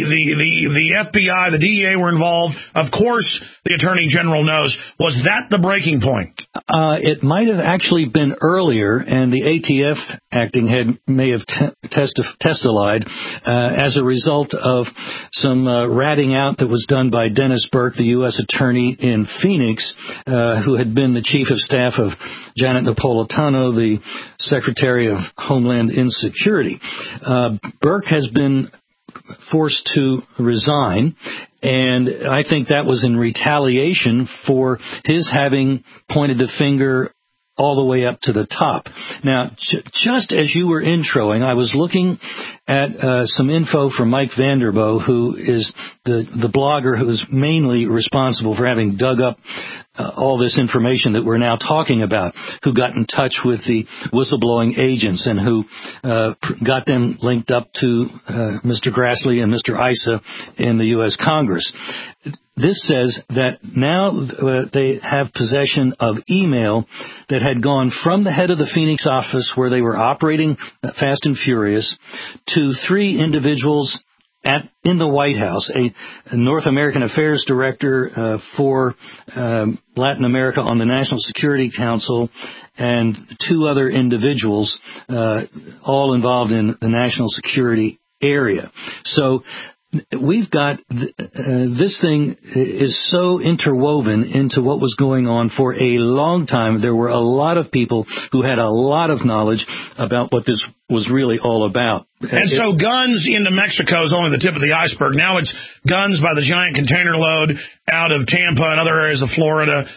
The FBI, the DEA were involved. Of course, the Attorney General knows. Was that the breaking point? It might have actually been earlier, and the ATF acting head may have testified as a result of some ratting out that was done by Dennis Burke, the U.S. Attorney in Phoenix, who had been the chief of staff of Janet Napolitano, the Secretary of Homeland Insecurity. Burke has been forced to resign, and I think that was in retaliation for his having pointed the finger all the way up to the top. Now, just as you were introing, I was looking at some info from Mike Vanderboe, who is the blogger who is mainly responsible for having dug up all this information that we're now talking about, who got in touch with the whistleblowing agents and who got them linked up to Mr. Grassley and Mr. Issa in the U.S. Congress. This says that now they have possession of email that had gone from the head of the Phoenix office, where they were operating fast and furious, to 3 individuals in the White House, a North American Affairs Director for Latin America on the National Security Council, and 2 other individuals, all involved in the national security area. So we've got this thing is so interwoven into what was going on for a long time. There were a lot of people who had a lot of knowledge about what this was really all about. And so guns into Mexico is only the tip of the iceberg. Now it's guns by the giant container load out of Tampa and other areas of Florida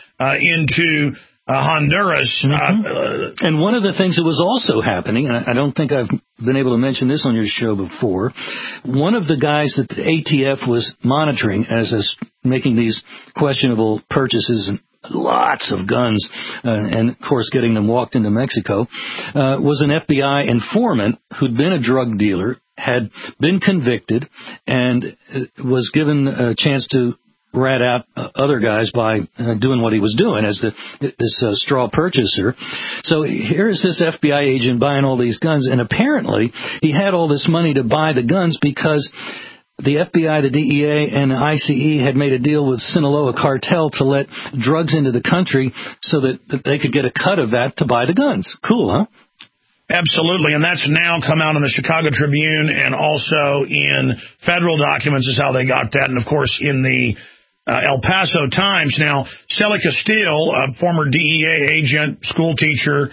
into Honduras. Mm-hmm. And one of the things that was also happening, and I don't think I've been able to mention this on your show before, one of the guys that the ATF was monitoring as making these questionable purchases and lots of guns, and of course getting them walked into Mexico, was an FBI informant who'd been a drug dealer, had been convicted, and was given a chance to rat out other guys by doing what he was doing as this straw purchaser. So here's this FBI agent buying all these guns, and apparently he had all this money to buy the guns because the FBI, the DEA, and the ICE had made a deal with Sinaloa cartel to let drugs into the country so that they could get a cut of that to buy the guns. Cool, huh? Absolutely, and that's now come out in the Chicago Tribune and also in federal documents is how they got that, and of course in the El Paso Times. Now, Sally Castile, a former DEA agent, school teacher,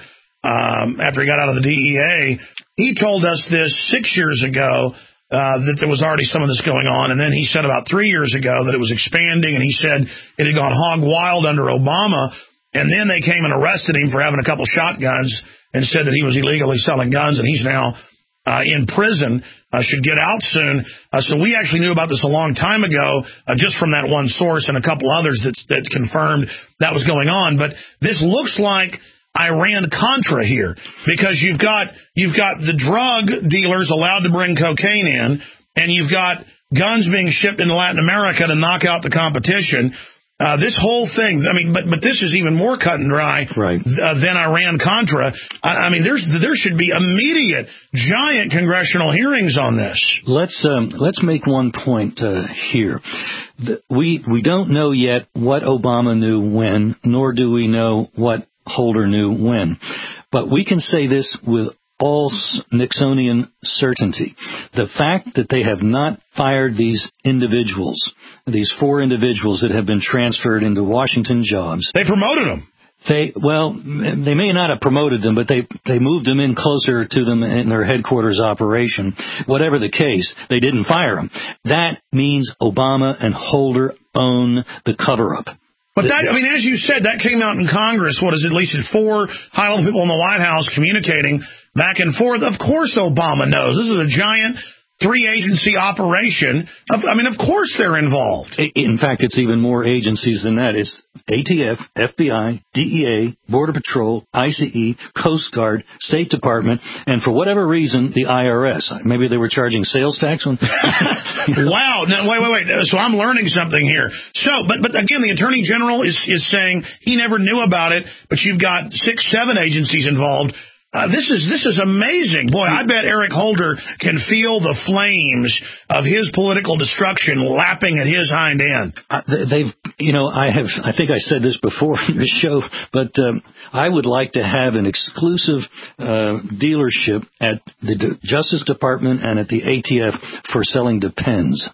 after he got out of the DEA, he told us this 6 years ago, that there was already some of this going on, and then he said about 3 years ago that it was expanding, and he said it had gone hog wild under Obama, and then they came and arrested him for having a couple shotguns and said that he was illegally selling guns, and he's now in prison, should get out soon. So we actually knew about this a long time ago, just from that one source and a couple others that confirmed that was going on. But this looks like Iran-Contra here, because you've got the drug dealers allowed to bring cocaine in, and you've got guns being shipped into Latin America to knock out the competition. This whole thing, I mean, but this is even more cut and dry than Iran-Contra. I mean, there should be immediate, giant congressional hearings on this. Let's make one point here. We don't know yet what Obama knew when, nor do we know what Holder knew when. But we can say this with all Nixonian certainty. The fact that they have not fired these individuals, these 4 individuals that have been transferred into Washington jobs. They promoted them. They may not have promoted them, but they moved them in closer to them in their headquarters operation. Whatever the case, they didn't fire them. That means Obama and Holder own the cover-up. But that, I mean, as you said, that came out in Congress. What is it, at least 4 high-level people in the White House communicating back and forth. Of course Obama knows. This is a giant 3-agency operation. Of course they're involved. In fact, it's even more agencies than that. It's ATF, FBI, DEA, Border Patrol, ICE, Coast Guard, State Department, and for whatever reason, the IRS. Maybe they were charging sales tax on. Wow. Now, wait. So I'm learning something here. So, but again, the Attorney General is saying he never knew about it, but you've got 6-7 agencies involved. This is amazing. Boy, I bet Eric Holder can feel the flames of his political destruction lapping at his hind end. I think I said this before in the show, but I would like to have an exclusive dealership at the Justice Department and at the ATF for selling Depends.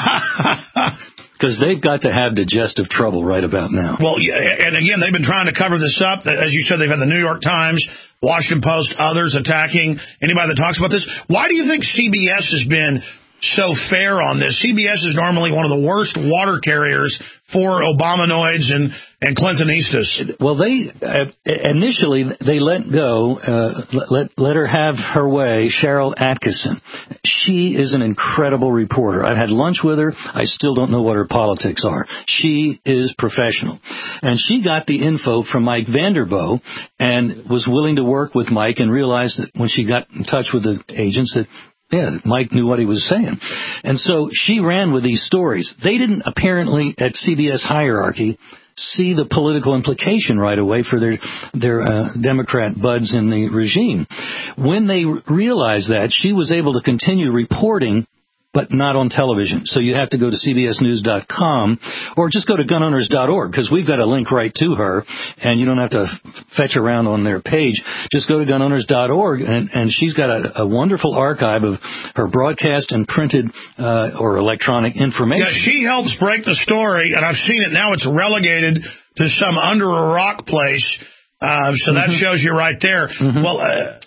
Because they've got to have digestive trouble right about now. Well, and again, they've been trying to cover this up. As you said, they've had the New York Times, Washington Post, others attacking anybody that talks about this. Why do you think CBS has been so fair on this? CBS is normally one of the worst water carriers for Obamanoids and Clintonistas. Well, they initially they let go, let her have her way, Cheryl Atkinson. She is an incredible reporter. I've had lunch with her. I still don't know what her politics are. She is professional. And she got the info from Mike Vanderboe and was willing to work with Mike and realized that when she got in touch with the agents that Mike knew what he was saying. And so she ran with these stories. They didn't apparently, at CBS hierarchy, see the political implication right away for their Democrat buds in the regime. When they realized that, she was able to continue reporting, but not on television. So you have to go to cbsnews.com or just go to gunowners.org because we've got a link right to her and you don't have to fetch around on their page. Just go to gunowners.org and she's got a wonderful archive of her broadcast and printed or electronic information. Yeah, she helps break the story, and I've seen it now. It's relegated to some under a rock place. So that shows you right there. Well,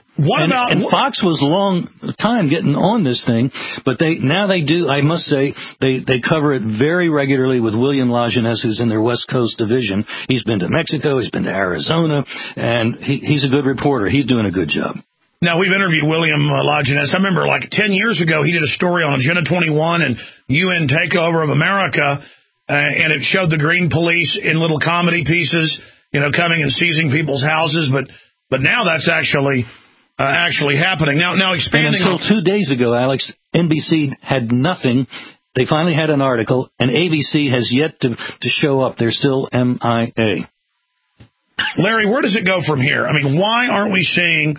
and Fox was a long time getting on this thing, but they do, I must say, they cover it very regularly with William Lajeunesse, who's in their West Coast division. He's been to Mexico, he's been to Arizona, and he's a good reporter. He's doing a good job. Now, we've interviewed William Lajeunesse. I remember like 10 years ago, he did a story on Agenda 21 and UN takeover of America, and it showed the Green Police in little comedy pieces, coming and seizing people's houses, but now that's actually happening. Now expanding. And until 2 days ago, Alex, NBC had nothing. They finally had an article, and ABC has yet to show up. They're still MIA. Larry, where does it go from here? I mean, why aren't we seeing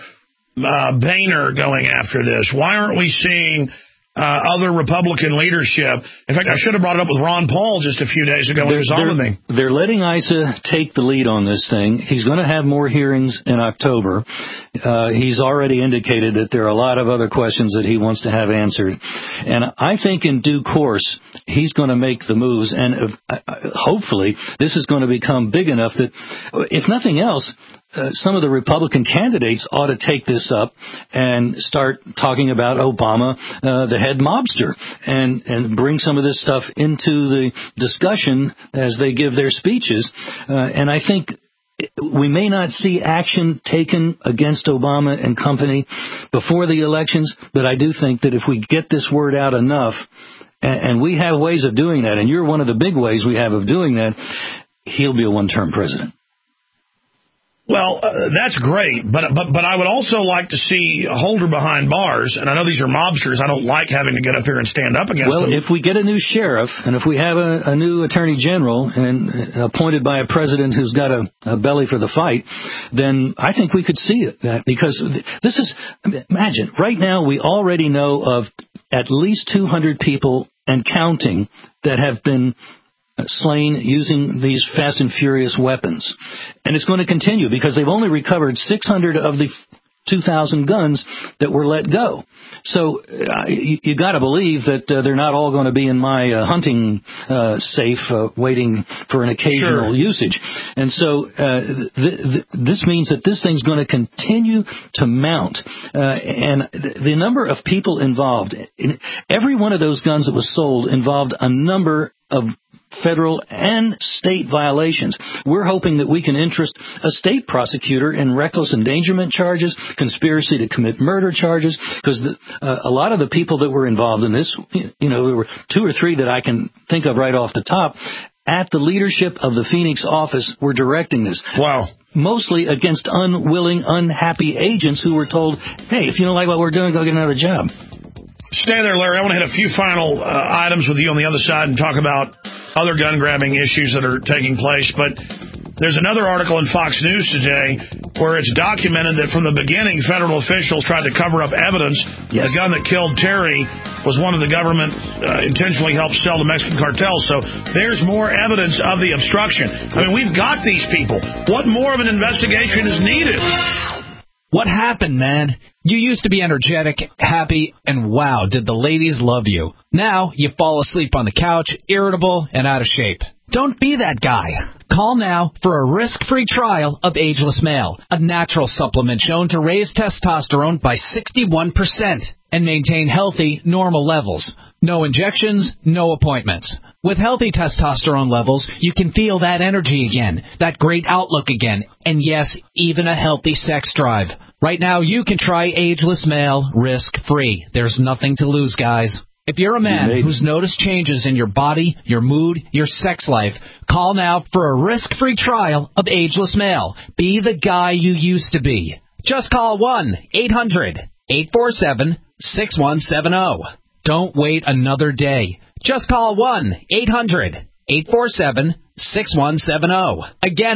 Boehner going after this? Why aren't we seeing other Republican leadership? In fact, I should have brought it up with Ron Paul just a few days ago when he was on with me. They're letting ISA take the lead on this thing. He's going to have more hearings in October. He's already indicated that there are a lot of other questions that he wants to have answered. And I think in due course, he's going to make the moves. And hopefully, this is going to become big enough that, if nothing else, some of the Republican candidates ought to take this up and start talking about Obama, the head mobster, and bring some of this stuff into the discussion as they give their speeches. And I think we may not see action taken against Obama and company before the elections, but I do think that if we get this word out enough, and we have ways of doing that, and you're one of the big ways we have of doing that, he'll be a one-term president. Well, that's great, but I would also like to see a holder behind bars, and I know these are mobsters. I don't like having to get up here and stand up against them. Well, if we get a new sheriff, and if we have a new attorney general, and appointed by a president who's got a belly for the fight, then I think we could see that, because this is, imagine, right now we already know of at least 200 people and counting that have been slain using these fast and furious weapons. And it's going to continue because they've only recovered 600 of the 2,000 guns that were let go. So you got to believe that they're not all going to be in my hunting safe waiting for an occasional usage. And so this means that this thing's going to continue to mount. And the number of people involved, every one of those guns that was sold involved a number of federal and state violations. We're hoping that we can interest a state prosecutor in reckless endangerment charges, conspiracy to commit murder charges, because a lot of the people that were involved in this, there were 2 or 3 that I can think of right off the top, at the leadership of the Phoenix office were directing this. Wow. Mostly against unwilling, unhappy agents who were told, hey, if you don't like what we're doing, go get another job. Stay there, Larry. I want to hit a few final items with you on the other side and talk about other gun-grabbing issues that are taking place. But there's another article in Fox News today where it's documented that from the beginning, federal officials tried to cover up evidence. Yes. The gun that killed Terry was one of the government intentionally helped sell to Mexican cartels. So there's more evidence of the obstruction. I mean, we've got these people. What more of an investigation is needed? What happened, man? You used to be energetic, happy, and wow, did the ladies love you. Now, you fall asleep on the couch, irritable, and out of shape. Don't be that guy. Call now for a risk-free trial of Ageless Male, a natural supplement shown to raise testosterone by 61% and maintain healthy, normal levels. No injections, no appointments. With healthy testosterone levels, you can feel that energy again, that great outlook again, and yes, even a healthy sex drive. Right now, you can try Ageless Male risk-free. There's nothing to lose, guys. If you're a man who's noticed changes in your body, your mood, your sex life, call now for a risk-free trial of Ageless Male. Be the guy you used to be. Just call 1-800-847-6170. Don't wait another day. Just call 1-800-847-6170. Again,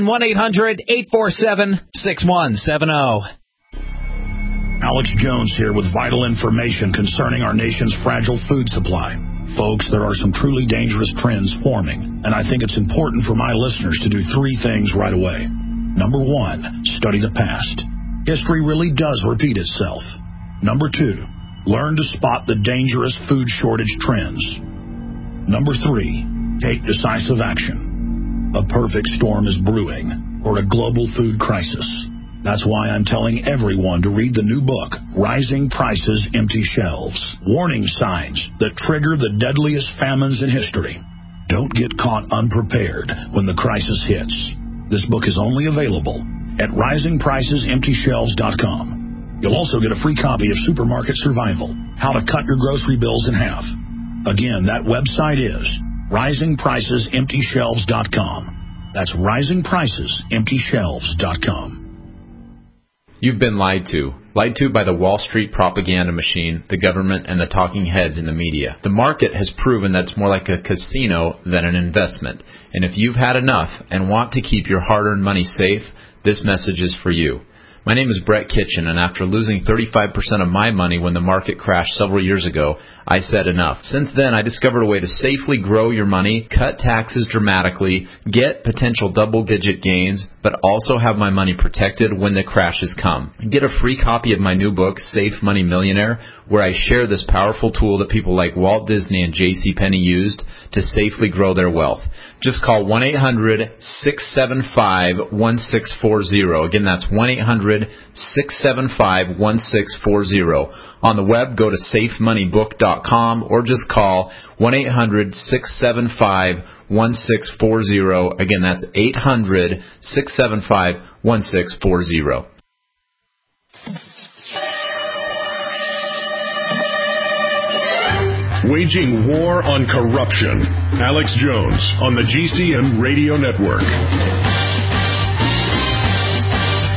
1-800-847-6170. Alex Jones here with vital information concerning our nation's fragile food supply. Folks, there are some truly dangerous trends forming, and I think it's important for my listeners to do 3 things right away. Number 1, study the past. History really does repeat itself. Number 2, learn to spot the dangerous food shortage trends. Number 3, take decisive action. A perfect storm is brewing, or a global food crisis. That's why I'm telling everyone to read the new book, Rising Prices, Empty Shelves. Warning signs that trigger the deadliest famines in history. Don't get caught unprepared when the crisis hits. This book is only available at risingpricesemptyshelves.com. You'll also get a free copy of Supermarket Survival, How to Cut Your Grocery Bills in Half. Again, that website is risingpricesemptyshelves.com. That's risingpricesemptyshelves.com. You've been lied to. Lied to by the Wall Street propaganda machine, the government, and the talking heads in the media. The market has proven that it's more like a casino than an investment. And if you've had enough and want to keep your hard-earned money safe, this message is for you. My name is Brett Kitchen, and after losing 35% of my money when the market crashed several years ago, I said enough. Since then, I discovered a way to safely grow your money, cut taxes dramatically, get potential double-digit gains, but also have my money protected when the crashes come. Get a free copy of my new book, Safe Money Millionaire, where I share this powerful tool that people like Walt Disney and J.C. Penney used to safely grow their wealth. Just call 1-800-675-1640. Again, that's 1-800-675-1640. On the web, go to safemoneybook.com or just call 1-800-675-1640. Again, that's 800-675-1640. Waging war on corruption. Alex Jones on the GCN Radio Network.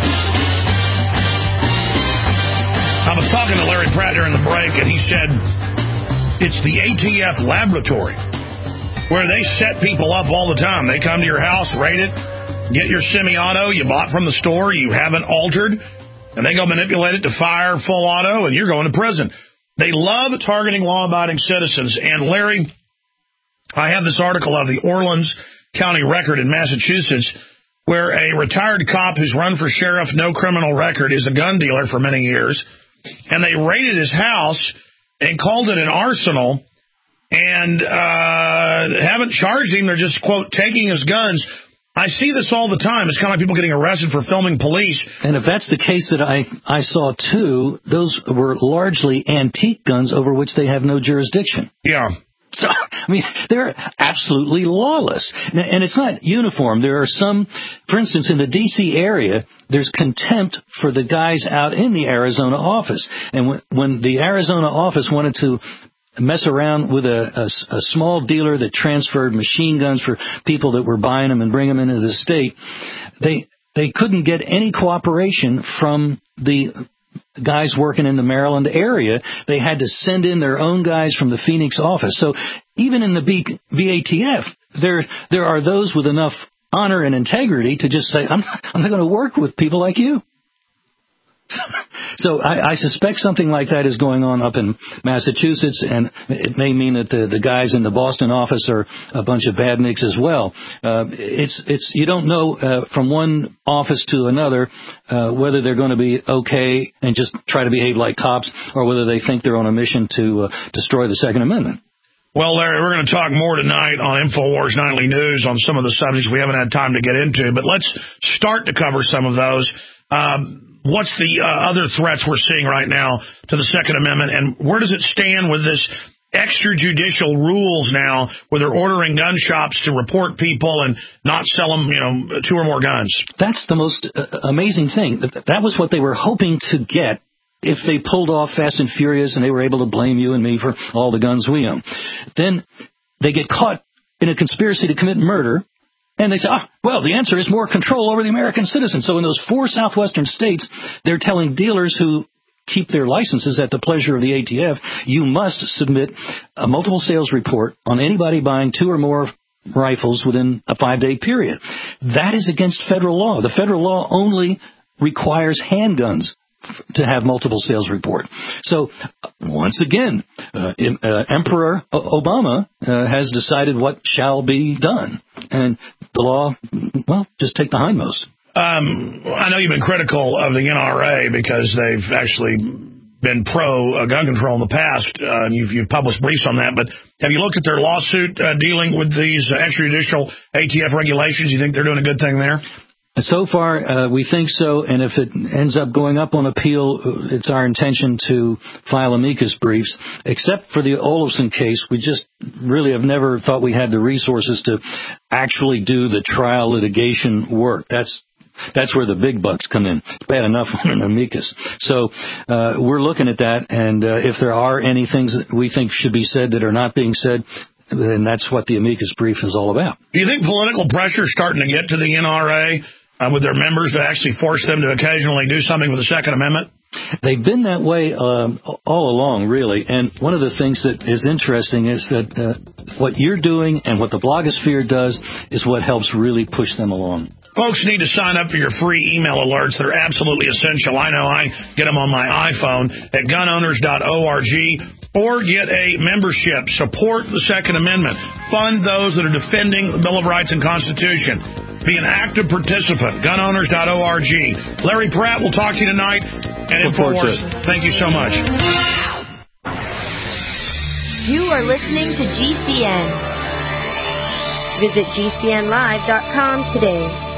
I was talking to Larry Pratt during the break, and he said it's the ATF laboratory where they set people up all the time. They come to your house, rate it, get your semi-auto you bought from the store, you haven't altered, and they go manipulate it to fire full auto, and you're going to prison. They love targeting law-abiding citizens. And, Larry, I have this article out of the Orleans County Record in Massachusetts where a retired cop who's run for sheriff, no criminal record, is a gun dealer for many years, and they raided his house and called it an arsenal and haven't charged him. They're just, quote, taking his guns. I see this all the time. It's kind of like people getting arrested for filming police. And if that's the case that I saw, too, those were largely antique guns over which they have no jurisdiction. Yeah. So, I mean, they're absolutely lawless. And it's not uniform. There are some, for instance, in the D.C. area, there's contempt for the guys out in the Arizona office. And when the Arizona office wanted to mess around with a small dealer that transferred machine guns for people that were buying them and bring them into the state, they couldn't get any cooperation from the guys working in the Maryland area. They had to send in their own guys from the Phoenix office. So even in the BATF, there are those with enough honor and integrity to just say, I'm not going to work with people like you. So I suspect something like that is going on up in Massachusetts, and it may mean that the guys in the Boston office are a bunch of badniks as well. It's you don't know from one office to another whether they're going to be okay and just try to behave like cops, or whether they think they're on a mission to destroy the Second Amendment. Well, Larry, we're going to talk more tonight on InfoWars Nightly News on some of the subjects we haven't had time to get into, but let's start to cover some of those. What's the other threats we're seeing right now to the Second Amendment, and where does it stand with this extrajudicial rules now where they're ordering gun shops to report people and not sell them, 2 or more guns? That's the most amazing thing. That was what they were hoping to get if they pulled off Fast and Furious and they were able to blame you and me for all the guns we own. Then they get caught in a conspiracy to commit murder, and they say, well, the answer is more control over the American citizen. So in those 4 southwestern states, they're telling dealers who keep their licenses at the pleasure of the ATF, you must submit a multiple sales report on anybody buying 2 or more rifles within a 5-day period. That is against federal law. The federal law only requires handguns to have multiple sales report. So, once again, Emperor Obama has decided what shall be done. And the law, well, just take the hindmost. I know you've been critical of the NRA because they've actually been pro-gun control in the past, and you've published briefs on that, but have you looked at their lawsuit dealing with these extrajudicial ATF regulations? You think they're doing a good thing there? So far, we think so, and if it ends up going up on appeal, it's our intention to file amicus briefs. Except for the Olofsson case, we just really have never thought we had the resources to actually do the trial litigation work. That's where the big bucks come in. It's bad enough on an amicus. So we're looking at that, and if there are any things that we think should be said that are not being said, then that's what the amicus brief is all about. Do you think political pressure is starting to get to the NRA with their members to actually force them to occasionally do something with the Second Amendment? They've been that way all along, really. And one of the things that is interesting is that what you're doing and what the blogosphere does is what helps really push them along. Folks need to sign up for your free email alerts. They're absolutely essential. I know I get them on my iPhone at gunowners.org, or get a membership. Support the Second Amendment. Fund those that are defending the Bill of Rights and Constitution. Be an active participant. Gunowners.org. Larry Pratt will talk to you tonight. And InfoWars, thank you so much. You are listening to GCN. Visit GCNlive.com today.